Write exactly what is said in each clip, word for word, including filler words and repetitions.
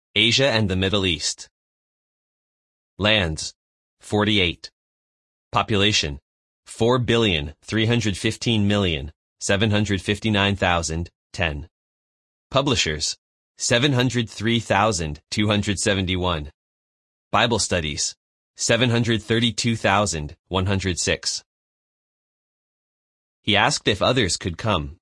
Asia and the Middle East. Lands, forty-eight. Population, four billion, three hundred fifteen million, seven hundred fifty-nine thousand, ten. Publishers, seven hundred three thousand, two hundred seventy-one. Bible studies, seven hundred thirty-two thousand, one hundred six. He asked if others could come.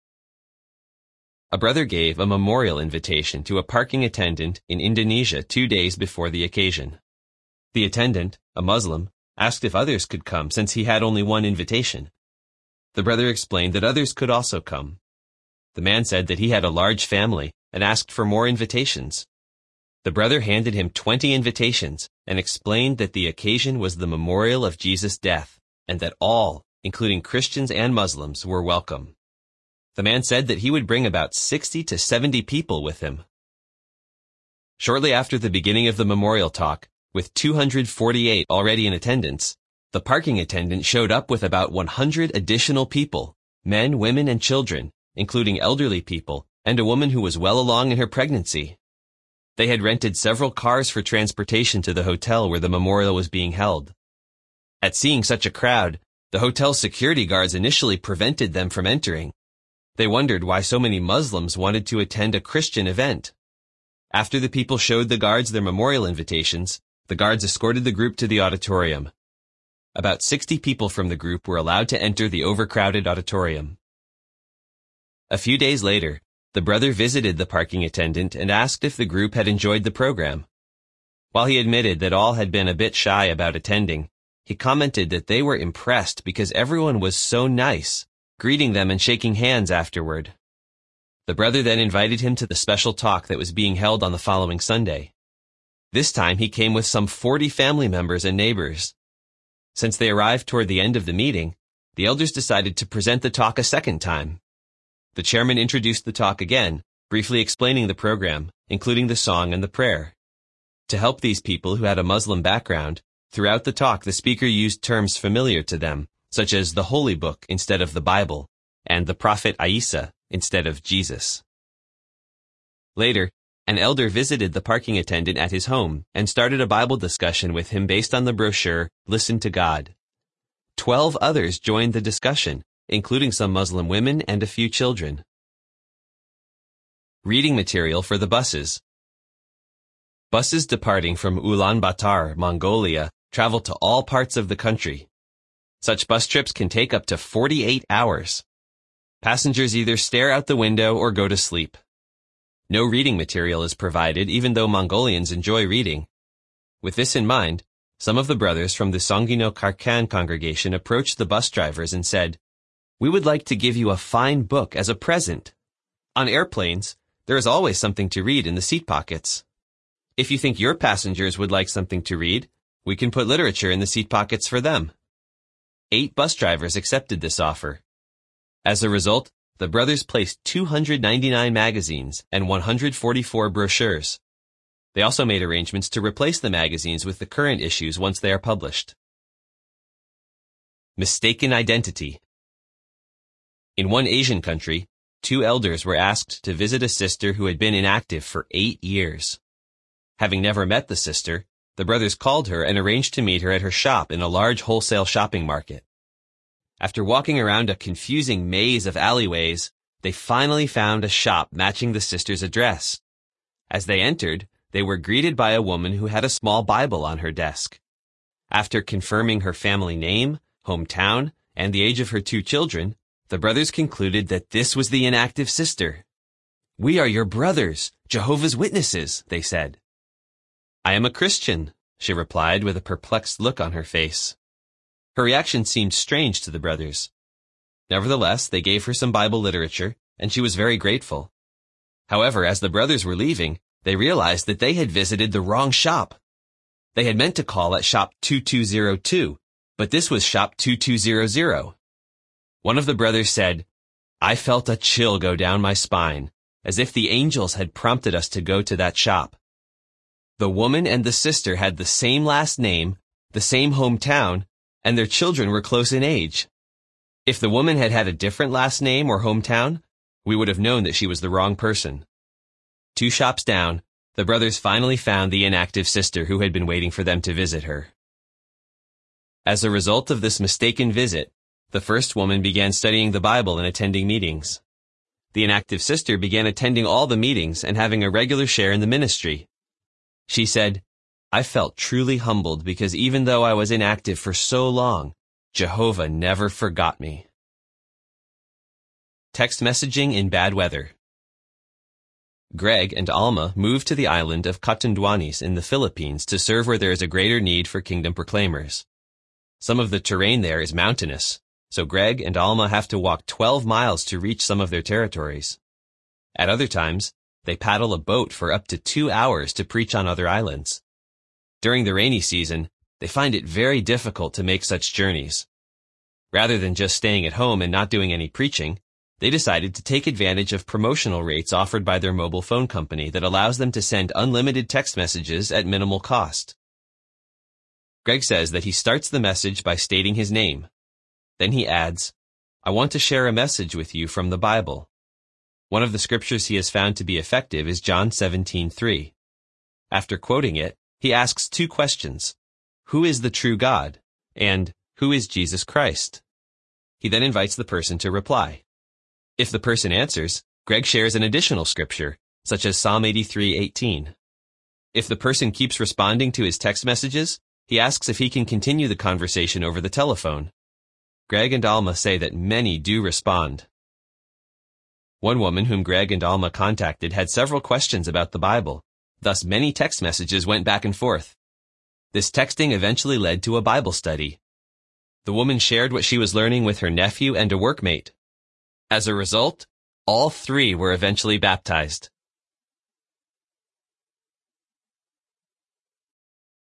A brother gave a memorial invitation to a parking attendant in Indonesia two days before the occasion. The attendant, a Muslim, asked if others could come since he had only one invitation. The brother explained that others could also come. The man said that he had a large family and asked for more invitations. The brother handed him twenty invitations and explained that the occasion was the memorial of Jesus' death and that all, including Christians and Muslims, were welcome. The man said that he would bring about sixty to seventy people with him. Shortly after the beginning of the memorial talk, with two hundred forty-eight already in attendance, the parking attendant showed up with about one hundred additional people, men, women, and children, including elderly people, and a woman who was well along in her pregnancy. They had rented several cars for transportation to the hotel where the memorial was being held. At seeing such a crowd, the hotel's security guards initially prevented them from entering. They wondered why so many Muslims wanted to attend a Christian event. After the people showed the guards their memorial invitations, the guards escorted the group to the auditorium. About sixty people from the group were allowed to enter the overcrowded auditorium. A few days later, the brother visited the parking attendant and asked if the group had enjoyed the program. While he admitted that all had been a bit shy about attending, he commented that they were impressed because everyone was so nice, greeting them and shaking hands afterward. The brother then invited him to the special talk that was being held on the following Sunday. This time he came with some forty family members and neighbors. Since they arrived toward the end of the meeting, the elders decided to present the talk a second time. The chairman introduced the talk again, briefly explaining the program, including the song and the prayer. To help these people who had a Muslim background, throughout the talk the speaker used terms familiar to them, such as the Holy Book instead of the Bible, and the Prophet Isa instead of Jesus. Later, an elder visited the parking attendant at his home and started a Bible discussion with him based on the brochure, Listen to God. Twelve others joined the discussion, including some Muslim women and a few children. Reading material for the buses. Buses departing from Ulaanbaatar, Mongolia, travel to all parts of the country. Such bus trips can take up to forty-eight hours. Passengers either stare out the window or go to sleep. No reading material is provided, even though Mongolians enjoy reading. With this in mind, some of the brothers from the Songino Karkan congregation approached the bus drivers and said, "We would like to give you a fine book as a present. On airplanes, there is always something to read in the seat pockets. If you think your passengers would like something to read, we can put literature in the seat pockets for them." Eight bus drivers accepted this offer. As a result, the brothers placed two hundred ninety-nine magazines and one hundred forty-four brochures. They also made arrangements to replace the magazines with the current issues once they are published. Mistaken identity. In one Asian country, two elders were asked to visit a sister who had been inactive for eight years. Having never met the sister, the brothers called her and arranged to meet her at her shop in a large wholesale shopping market. After walking around a confusing maze of alleyways, they finally found a shop matching the sister's address. As they entered, they were greeted by a woman who had a small Bible on her desk. After confirming her family name, hometown, and the age of her two children, the brothers concluded that this was the inactive sister. "We are your brothers, Jehovah's Witnesses," they said. "I am a Christian," she replied with a perplexed look on her face. Her reaction seemed strange to the brothers. Nevertheless, they gave her some Bible literature, and she was very grateful. However, as the brothers were leaving, they realized that they had visited the wrong shop. They had meant to call at shop two two zero two, but this was shop two two zero zero. One of the brothers said, "I felt a chill go down my spine, as if the angels had prompted us to go to that shop." The woman and the sister had the same last name, the same hometown, and their children were close in age. If the woman had had a different last name or hometown, we would have known that she was the wrong person. Two shops down, The brothers finally found the inactive sister who had been waiting for them to visit her. As a result of this mistaken visit, the first woman began studying the Bible and attending meetings. The inactive sister began attending all the meetings and having a regular share in the ministry. She said, "I felt truly humbled because even though I was inactive for so long, Jehovah never forgot me." Text messaging in bad weather. Greg and Alma moved to the island of Catanduanes in the Philippines to serve where there is a greater need for kingdom proclaimers. Some of the terrain there is mountainous, so Greg and Alma have to walk twelve miles to reach some of their territories. At other times, they paddle a boat for up to two hours to preach on other islands. During the rainy season, they find it very difficult to make such journeys. Rather than just staying at home and not doing any preaching, they decided to take advantage of promotional rates offered by their mobile phone company that allows them to send unlimited text messages at minimal cost. Greg says that he starts the message by stating his name. Then he adds, "I want to share a message with you from the Bible." One of the scriptures he has found to be effective is John seventeen three. After quoting it, he asks two questions: "Who is the true God?" and "Who is Jesus Christ?" He then invites the person to reply. If the person answers, Greg shares an additional scripture, such as Psalm eighty-three eighteen. If the person keeps responding to his text messages, he asks if he can continue the conversation over the telephone. Greg and Alma say that many do respond. One woman whom Greg and Alma contacted had several questions about the Bible, thus many text messages went back and forth. This texting eventually led to a Bible study. The woman shared what she was learning with her nephew and a workmate. As a result, all three were eventually baptized.